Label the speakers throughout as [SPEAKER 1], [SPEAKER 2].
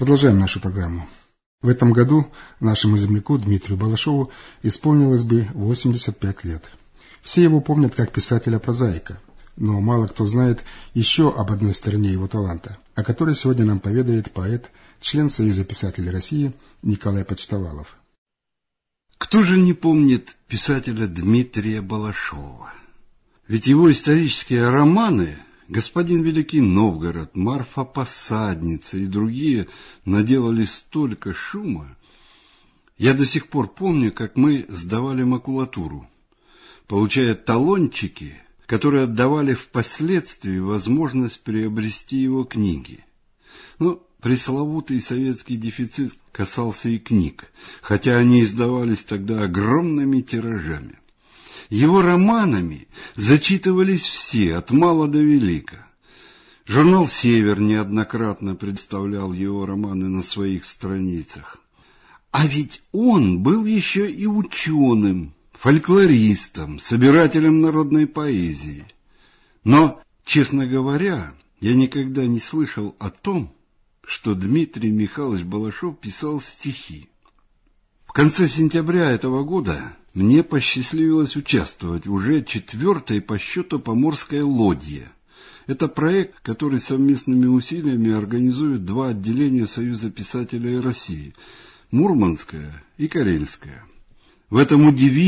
[SPEAKER 1] Продолжаем нашу программу. В этом году нашему земляку Дмитрию Балашову исполнилось бы 85 лет. Все его помнят как писателя-прозаика, но мало кто знает еще об одной стороне его таланта, о которой сегодня нам поведает поэт, член Союза писателей России Николай Почтовалов.
[SPEAKER 2] Кто же не помнит писателя Дмитрия Балашова? Ведь его исторические романы «Господин Великий Новгород», «Марфа-посадница» и другие наделали столько шума. Я до сих пор помню, как мы сдавали макулатуру, получая талончики, которые отдавали впоследствии возможность приобрести его книги. Но пресловутый советский дефицит касался и книг, хотя они издавались тогда огромными тиражами. Его романами зачитывались все, от мала до велика. Журнал «Север» неоднократно представлял его романы на своих страницах. А ведь он был еще и ученым, фольклористом, собирателем народной поэзии. Но, честно говоря, я никогда не слышал о том, что Дмитрий Михайлович Балашов писал стихи. В конце сентября этого года мне посчастливилось участвовать в уже 4-й по счету поморской лодье. Это проект, который совместными усилиями организуют 2 отделения Союза писателей России – Мурманское и Карельское. В этом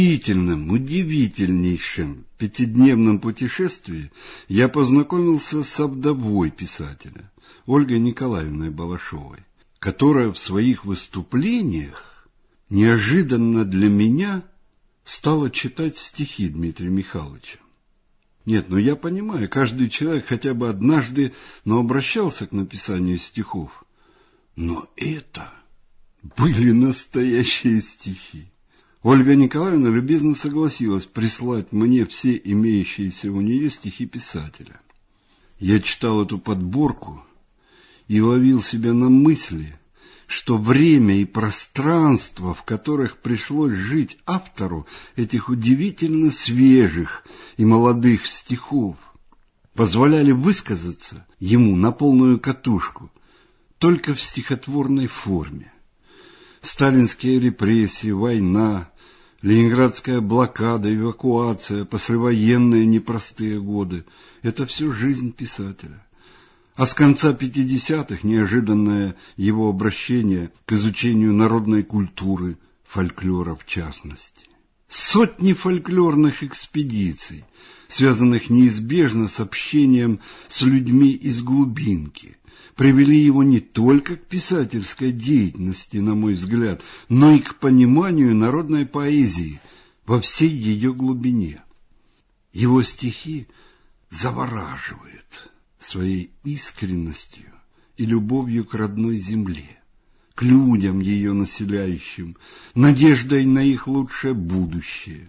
[SPEAKER 2] удивительнейшем 5-дневном путешествии я познакомился с вдовой писателя, Ольгой Николаевной Балашовой, которая в своих выступлениях неожиданно для меня стала читать стихи Дмитрия Михайловича. Нет, я понимаю, каждый человек хотя бы однажды, обращался к написанию стихов. Но это были настоящие стихи. Ольга Николаевна любезно согласилась прислать мне все имеющиеся у нее стихи писателя. Я читал эту подборку и ловил себя на мысли, что время и пространство, в которых пришлось жить автору этих удивительно свежих и молодых стихов, позволяли высказаться ему на полную катушку только в стихотворной форме. Сталинские репрессии, война, ленинградская блокада, эвакуация, послевоенные непростые годы – это все жизнь писателя. А с конца 50-х неожиданное его обращение к изучению народной культуры, фольклора в частности. Сотни фольклорных экспедиций, связанных неизбежно с общением с людьми из глубинки, привели его не только к писательской деятельности, на мой взгляд, но и к пониманию народной поэзии во всей ее глубине. Его стихи завораживают своей искренностью и любовью к родной земле, к людям ее населяющим, надеждой на их лучшее будущее.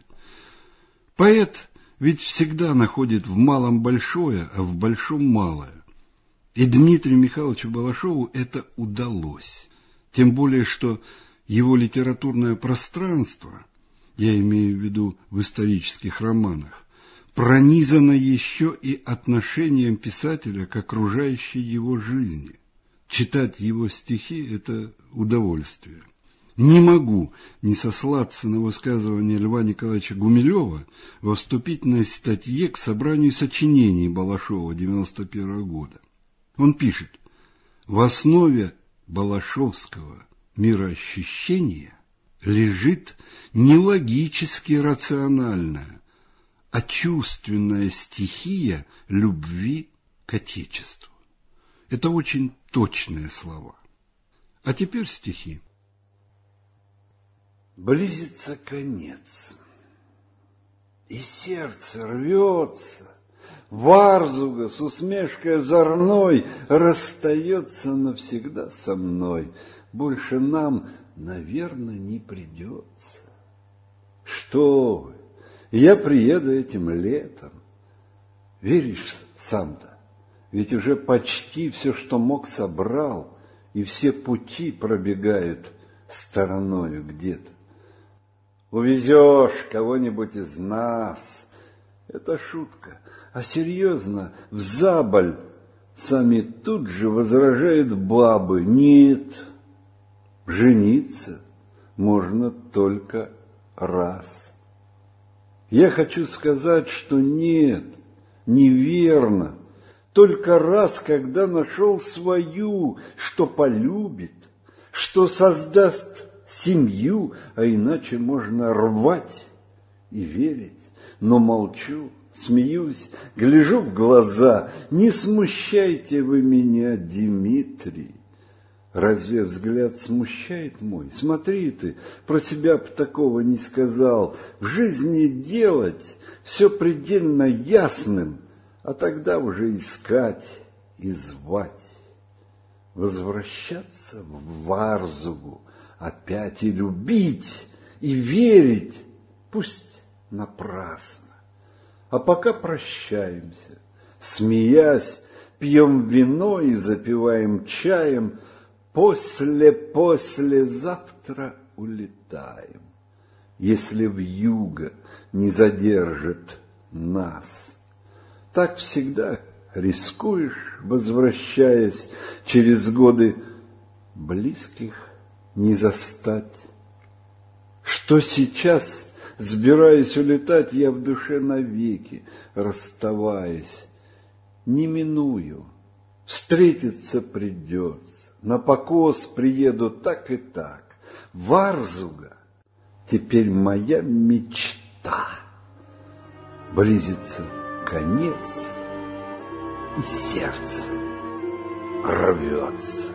[SPEAKER 2] Поэт ведь всегда находит в малом большое, а в большом малое. И Дмитрию Михайловичу Балашову это удалось. Тем более, что его литературное пространство, я имею в виду в исторических романах, пронизано еще и отношением писателя к окружающей его жизни. Читать его стихи – это удовольствие. Не могу не сослаться на высказывание Льва Николаевича Гумилева во вступительной статье к собранию сочинений Балашова 1991 года. Он пишет: в основе балашовского мироощущения лежит не логически рациональная, а чувственная стихия любви к Отечеству. Это очень точные слова. А теперь стихи.
[SPEAKER 3] Близится конец, и сердце рвется. Варзуга с усмешкой озорной расстается навсегда со мной. Больше нам, наверное, не придется. Что вы? Я приеду этим летом. Веришь сам-то? Ведь уже почти все, что мог, собрал, и все пути пробегают стороною где-то. Увезешь кого-нибудь из нас. Это шутка. А серьезно, в Заболь Сами тут же возражают бабы: нет, жениться можно только раз. Я хочу сказать, что нет, неверно. Только раз, когда нашел свою, что полюбит, что создаст семью, а иначе можно рвать и верить. Но молчу, смеюсь, гляжу в глаза. Не смущайте вы меня, Дмитрий. Разве взгляд смущает мой? Смотри ты, про себя б такого не сказал. В жизни делать все предельно ясным, а тогда уже искать и звать. Возвращаться в Варзугу опять и любить, и верить, пусть напрасно. А пока прощаемся, смеясь, пьем вино и запиваем чаем. Послезавтра улетаем, если вьюга не задержит нас. Так всегда рискуешь, возвращаясь, через годы близких не застать. Что сейчас, сбираясь улетать, я в душе навеки, расставаясь, не миную, встретиться придется. На покос приеду так и так. Варзуга теперь моя мечта. Близится конец, и сердце рвется.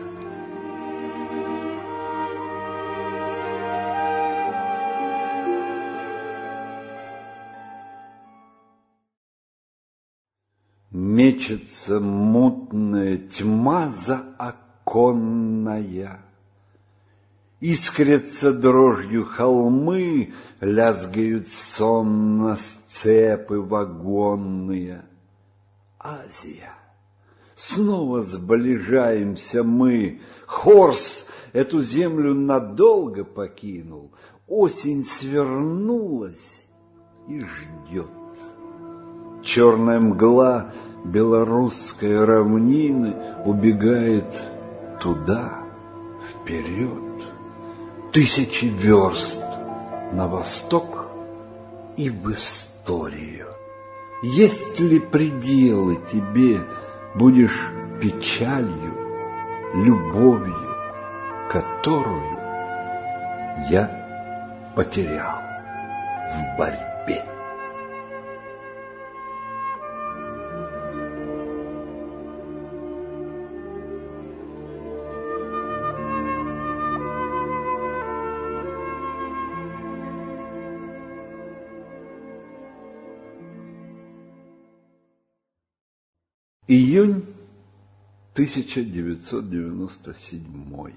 [SPEAKER 3] Мечется мутная тьма за оконная. Искрятся дрожью холмы, лязгают сонно сцепы вагонные. Азия, снова сближаемся мы. Хорс эту землю надолго покинул. Осень свернулась и ждет. Черная мгла белорусской равнины убегает туда, вперед. 1000 верст на восток и в историю. Есть ли пределы тебе, будешь печалью, любовью, которую я потерял в борьбе? Июнь 1997.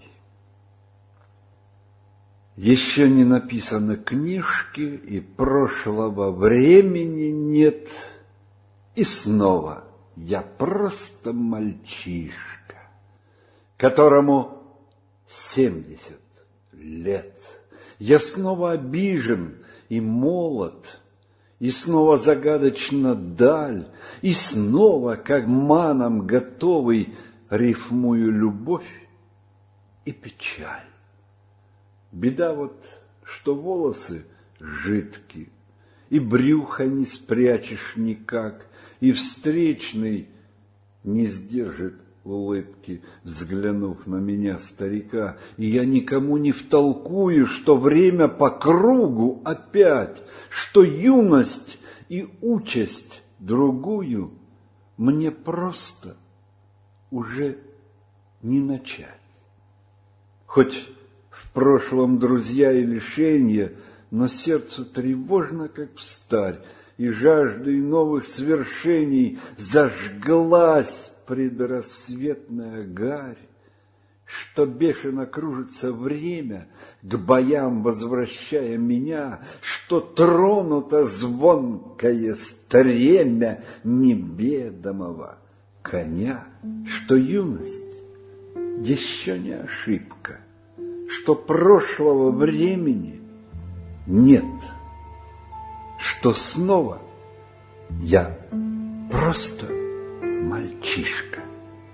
[SPEAKER 3] Еще не написаны книжки, и прошлого времени нет. И снова я просто мальчишка, которому 70 лет. Я снова обижен и молод, и снова загадочна даль, и снова, как маном готовый, рифмую любовь и печаль. Беда вот, что волосы жидки, и брюха не спрячешь никак, и встречный не сдержит улыбки, взглянув на меня, старика, и я никому не втолкую, что время по кругу опять, что юность и участь другую мне просто уже не начать. Хоть в прошлом друзья и лишенья, но сердцу тревожно, как встарь, и жаждой новых свершений зажглась предрассветная гарь, что бешено кружится время, к боям возвращая меня, что тронуто звонкое стремя неведомого коня, что юность еще не ошибка, что прошлого времени нет, что снова я просто мальчишка.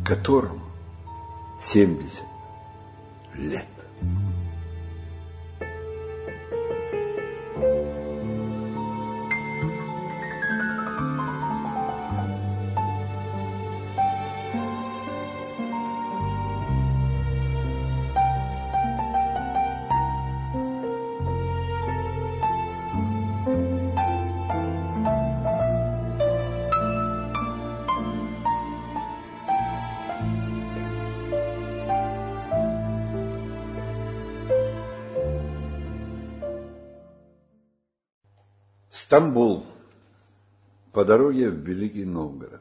[SPEAKER 3] которому 70 лет. Стамбул. По дороге в Великий Новгород.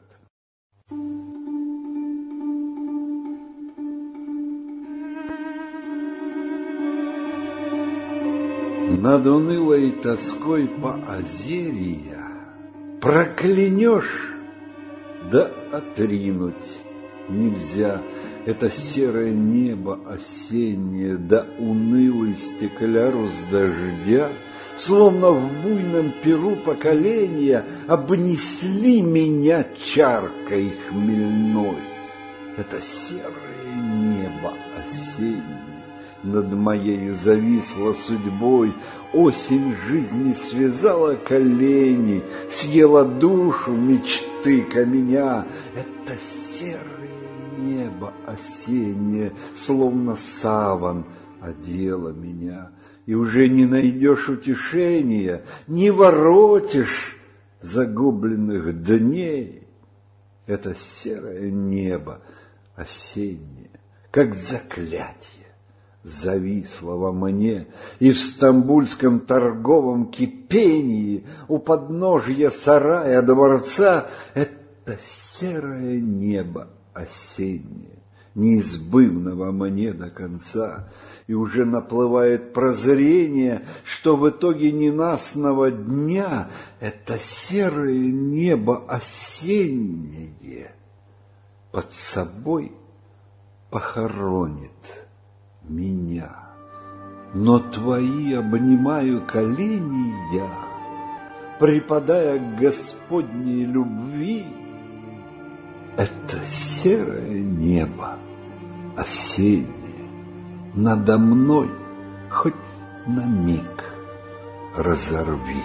[SPEAKER 3] Над унылой тоской по Озерья проклянешь, да отринуть нельзя. Это серое небо осеннее, да унылый стеклярус дождя, словно в буйном перу поколения, обнесли меня чаркой хмельной. Это серое небо осеннее над моею зависло судьбой. Осень жизни связала колени, съела душу мечты каменя. Это серое небо осеннее, словно саван, одело меня. И уже не найдешь утешения, не воротишь загубленных дней. Это серое небо осеннее, как заклятие, зависло во мне, и в стамбульском торговом кипении у подножья сарая дворца это серое небо осеннее, неизбывно во мне до конца. И уже наплывает прозрение, что в итоге ненастного дня это серое небо осеннее под собой похоронит меня. Но твои обнимаю колени я, припадая к Господней любви. Это серое небо осеннее надо мной хоть на миг разорви.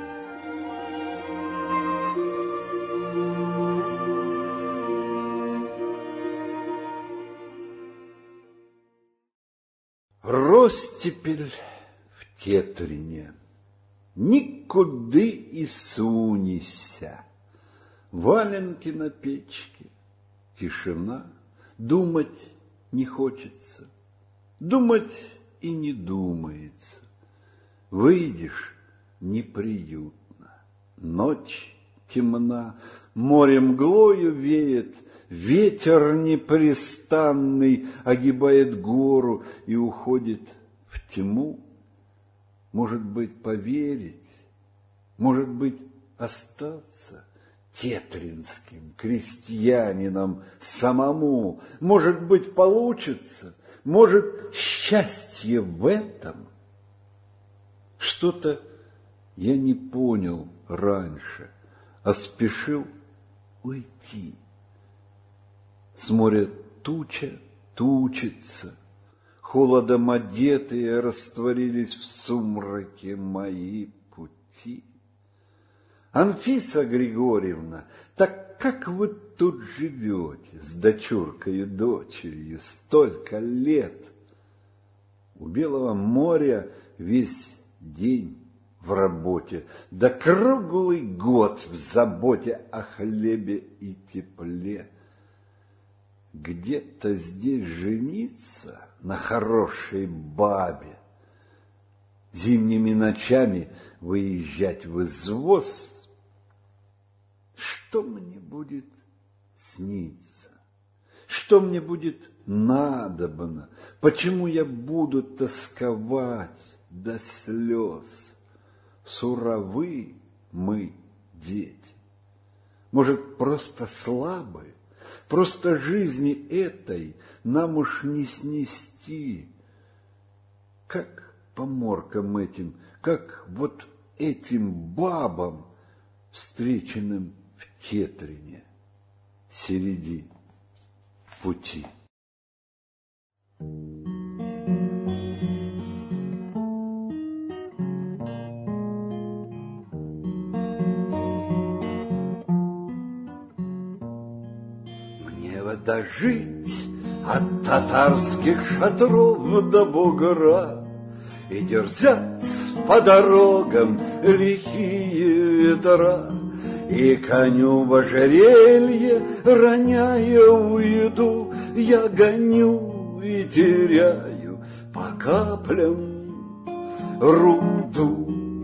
[SPEAKER 3] Ростепель в Тетрине, никуды и сунися. Валенки на печке, тишина, думать не хочется. Думать и не думается. Выйдешь — неприютно. Ночь темна, море мглою веет, ветер непрестанный огибает гору и уходит в тьму. Может быть, поверить, может быть, остаться тетринским крестьянином самому. Может быть, получится. Может, счастье в этом? Что-то я не понял раньше, а спешил уйти. С моря туча тучится, холодом одетые растворились в сумраке мои пути. Анфиса Григорьевна, так как вы тут живете с дочуркою дочерью столько лет? У Белого моря весь день в работе, да круглый год в заботе о хлебе и тепле. Где-то здесь жениться на хорошей бабе, зимними ночами выезжать в извоз. Что мне будет сниться? Что мне будет надобно? Почему я буду тосковать до слез? Суровы мы, дети. Может, просто слабые? Просто жизни этой нам уж не снести. Как поморкам этим, как вот этим бабам, встреченным в Тетрине среди пути. Мне вот дожить от татарских шатров до бугра, и дерзят по дорогам лихие ветра, и коню в ожерелье, роняя уйду, я гоню и теряю по каплям руду.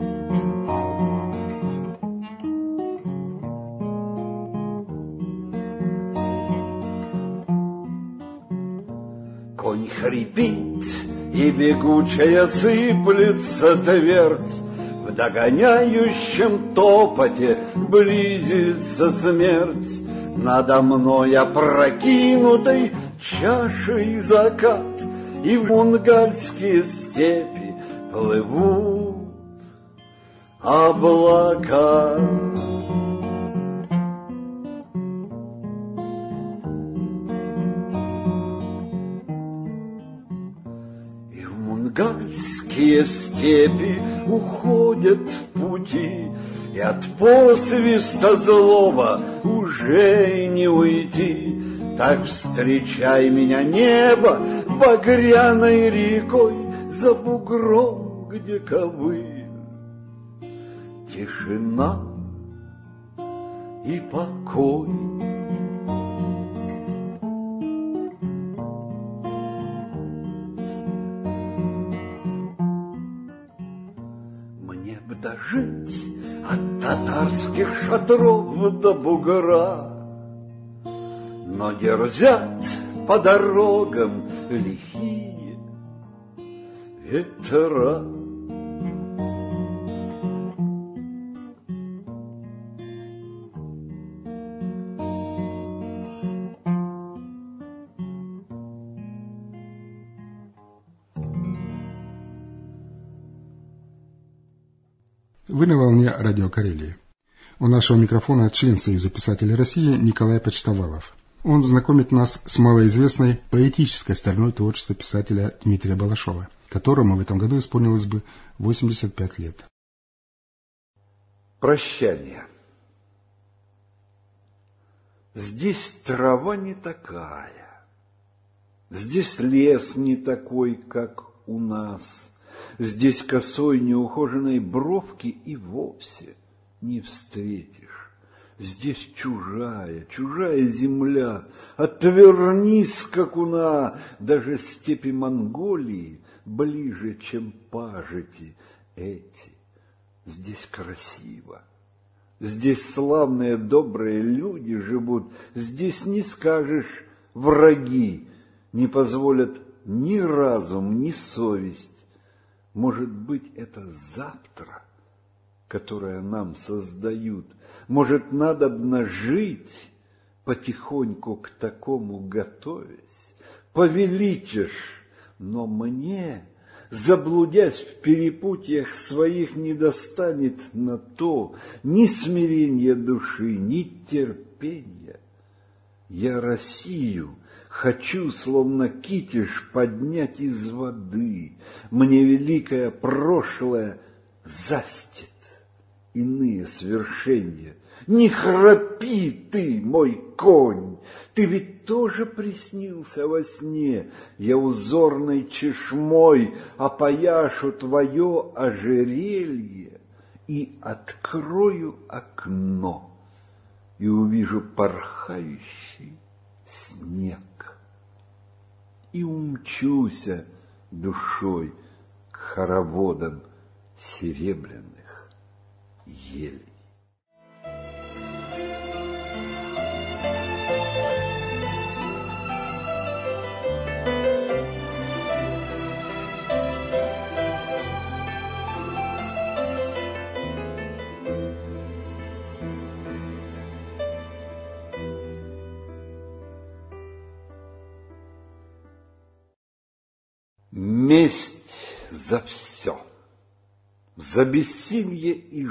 [SPEAKER 3] Конь хрипит, и бегучая сыплется твердь, в догоняющем топоте близится смерть. Надо мной опрокинутой чашей закат, и в мунгальские степи плывут облака. Мунгальские степи уходят пути, и от посвиста злого уже не уйти. Так встречай меня, небо, багряной рекой, за бугром, где ковыль, тишина и покой. Дожить от татарских шатров до бугра, но дерзят по дорогам лихие ветра.
[SPEAKER 1] Вы на волне радио Карелии. У нашего микрофона член Союза писателей России Николай Почтовалов. Он знакомит нас с малоизвестной поэтической стороной творчества писателя Дмитрия Балашова, которому в этом году исполнилось бы 85 лет.
[SPEAKER 3] Прощание. Здесь трава не такая, здесь лес не такой, как у нас. Здесь косой неухоженной бровки и вовсе не встретишь. Здесь чужая земля. Отвернись, скакуна, даже степи Монголии ближе, чем пажити эти. Здесь красиво. Здесь славные добрые люди живут. Здесь не скажешь враги, не позволят ни разум, ни совесть. Может быть, это завтра, которое нам создают. Может, надобно жить, потихоньку к такому готовясь. Повеличишь, но мне, заблудясь в перепутьях своих, не достанет на то ни смирения души, ни терпения. Я Россию хочу, словно китиш, поднять из воды. Мне великое прошлое застит иные свершения. Не храпи ты, мой конь, ты ведь тоже приснился во сне. Я узорной чешмой опояшу твое ожерелье и открою окно, и увижу порхающий снег. И умчуся душой к хороводам серебряных елей. Месть за все, за бессилье и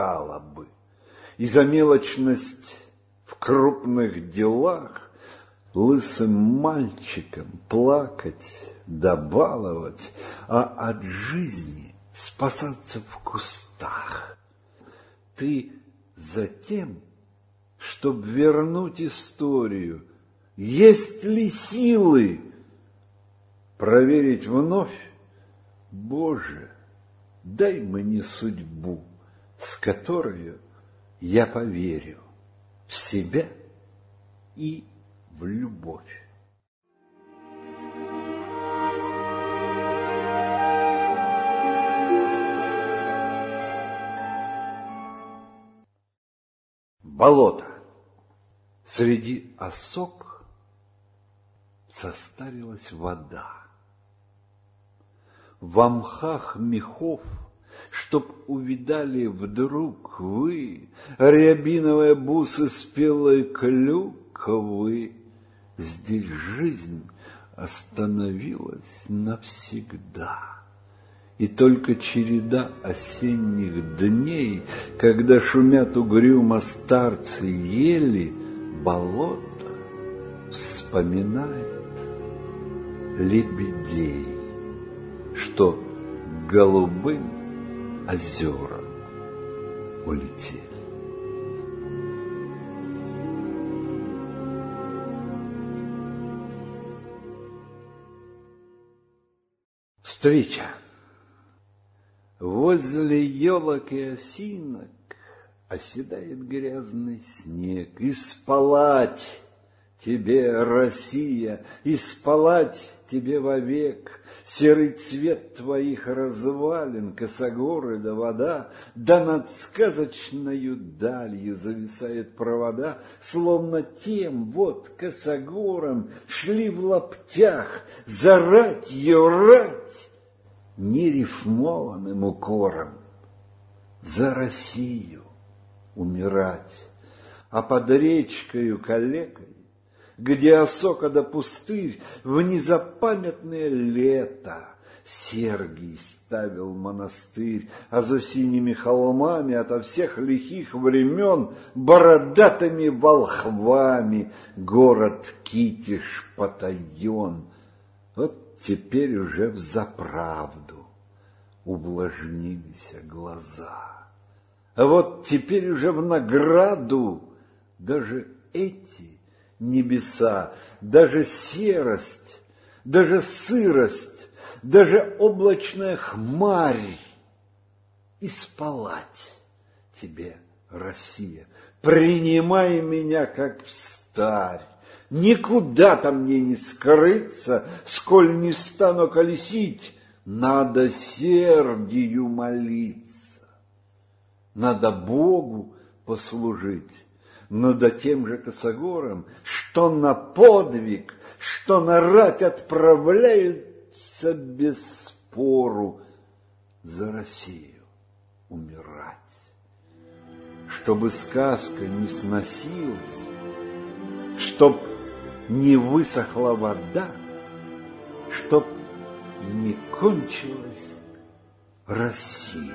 [SPEAKER 3] жалобы, и за мелочность в крупных делах, лысым мальчиком плакать да баловать, а от жизни спасаться в кустах. Ты за тем, чтоб вернуть историю, есть ли силы проверить вновь? Боже, дай мне судьбу, с которой я поверю в себя и в любовь. Болото. Среди осок состарилась вода. В мхах мехов, чтоб увидали вдруг вы рябиновые бусы спелой клюквы, здесь жизнь остановилась навсегда. И только череда осенних дней, когда шумят угрюмо старцы ели, болото вспоминает лебедей, что к голубым озерам улетели. Встреча. Возле елок и осинок оседает грязный снег. И спалать тебе, Россия, и спалать тебе вовек. Серый цвет твоих развалин, косогоры да вода, да над сказочною далью зависают провода, словно тем вот косогором шли в лаптях за ратью рать нерифмованным укором, за Россию умирать, а под речкою калекой, где осока да пустырь, в незапамятное лето Сергий ставил монастырь, а за синими холмами ото всех лихих времен бородатыми волхвами город Китиш потаен. Вот теперь уже взаправду увлажнились глаза. А вот теперь уже в награду даже эти небеса, даже серость, даже сырость, даже облачная хмарь. И спалать тебе, Россия, принимай меня как встарь. Никуда-то мне не скрыться, сколь не стану колесить. Надо Сергию молиться, надо Богу послужить. Но да тем же косогорам, что на подвиг, что на рать отправляются без спору за Россию умирать. Чтобы сказка не сносилась, чтоб не высохла вода, чтоб не кончилась Россия,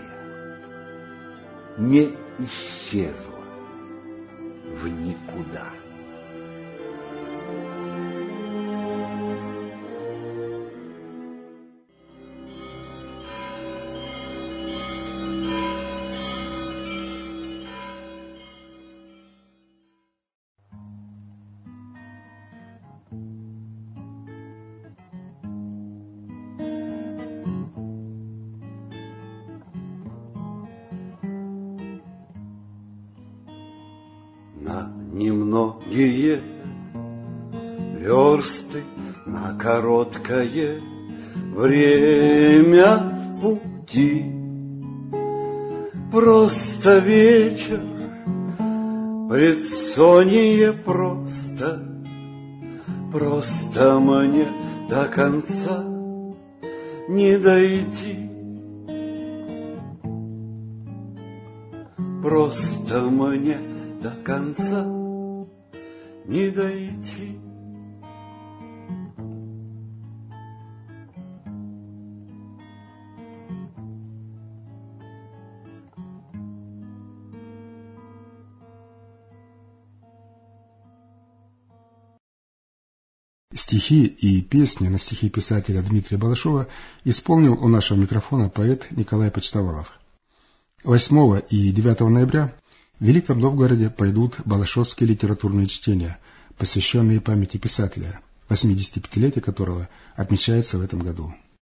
[SPEAKER 3] не исчезла в никуда. На немногие версты, на короткое время в пути. Просто вечер, предсонье просто, просто мне до конца не дойти. Просто мне до конца не дойти.
[SPEAKER 1] Стихи и песни на стихи писателя Дмитрия Балашова исполнил у нашего микрофона поэт Николай Почтовалов. 8 и 9 ноября в Великом Новгороде пройдут балашовские литературные чтения, посвященные памяти писателя, 85-летие которого отмечается в этом году.